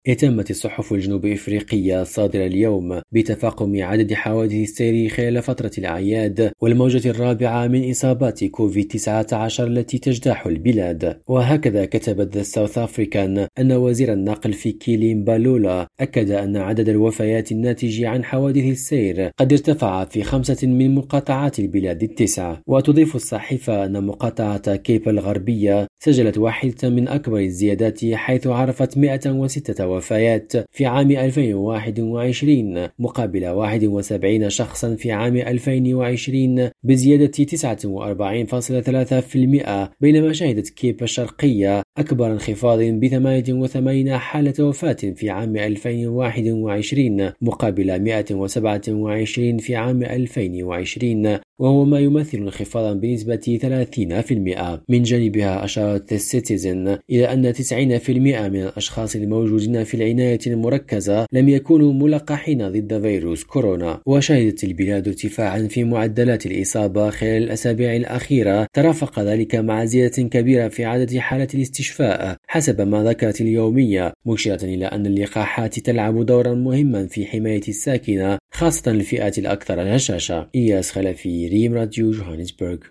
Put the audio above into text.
اهتمت الصحف الجنوب إفريقية الصادرة اليوم بتفاقم عدد حوادث السير خلال فترة الأعياد والموجة الرابعة من إصابات كوفيد-19 التي تجتاح البلاد. وهكذا كتبت ذا ساوث أفريكان أن وزير النقل فيكيلي مبالولا أكد أن عدد الوفيات الناتج عن حوادث السير قد ارتفع في 5 من مقاطعات البلاد ال9. وتضيف الصحيفة أن مقاطعة كيب الغربية سجلت واحدة من أكبر الزيادات حيث عرفت 106 وفيات في عام 2021 مقابل 71 شخصا في عام 2020 بزيادة 49.3%، بينما شهدت كيب الشرقية أكبر انخفاض ب88 حالة وفاة في عام 2021 مقابل 127 في عام 2020، وهو ما يمثل انخفاضا بنسبة 30%. من جانبها أشارت السيتيزن إلى أن 90% من الأشخاص الموجودين في العناية المركزة لم يكونوا ملقحين ضد فيروس كورونا. وشهدت البلاد ارتفاعا في معدلات الإصابة خلال الأسابيع الأخيرة ترافق ذلك مع زيادة كبيرة في عدد حالات الاستشفاء حسب ما ذكرت اليومية، مشيرة إلى أن اللقاحات تلعب دورا مهما في حماية الساكنة خاصة الفئات الأكثر هشاشة. إياس خلفي، ريم راديو، جوهانسبرغ.